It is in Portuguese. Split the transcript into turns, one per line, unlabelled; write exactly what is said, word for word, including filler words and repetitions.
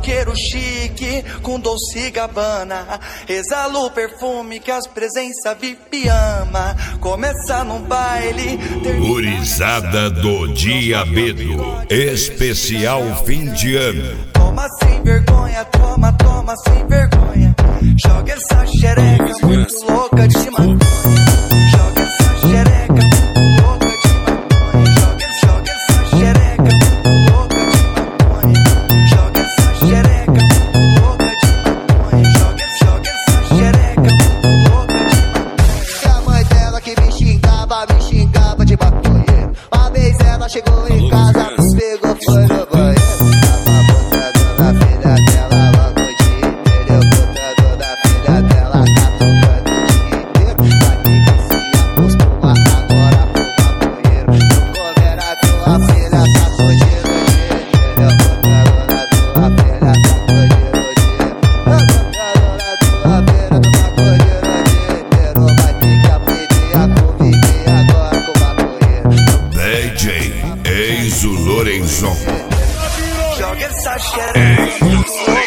roqueiro chique com Dolce e Gabbana. Exalo o perfume que as presenças V I P ama. Começa num baile,
Gurizada do Diabedo, especial fim de ano.
Toma sem vergonha, toma, toma sem vergonha. Joga essa xereca muito louca de maconha. Joga essa xereca muito louca de maconha. Joga, joga essa xereca muito louca de maconha. Joga essa xereca muito louca de maconha. Joga, joga essa xereca muito louca de maconha.
E a mãe dela que me xingava, me xingava de maconheiro. Uma vez ela chegou em casa, me pegou, foi no banheiro. Tava botando na filha dela logo de inteiro. Botando na filha dela, tá tocando o dia inteiro. Vai ter que se acostumar agora pro maconheiro. Não comerá tua filha, tá fugindo de inteiro. Botando na tua filha, tá fugindo de inteiro. Botando na tua filha, do maconheiro o dia inteiro. Vai ter que aprender a conviver agora com o maconheiro.
D J Enzo Lorenzon.
Joga essa xereca muito louca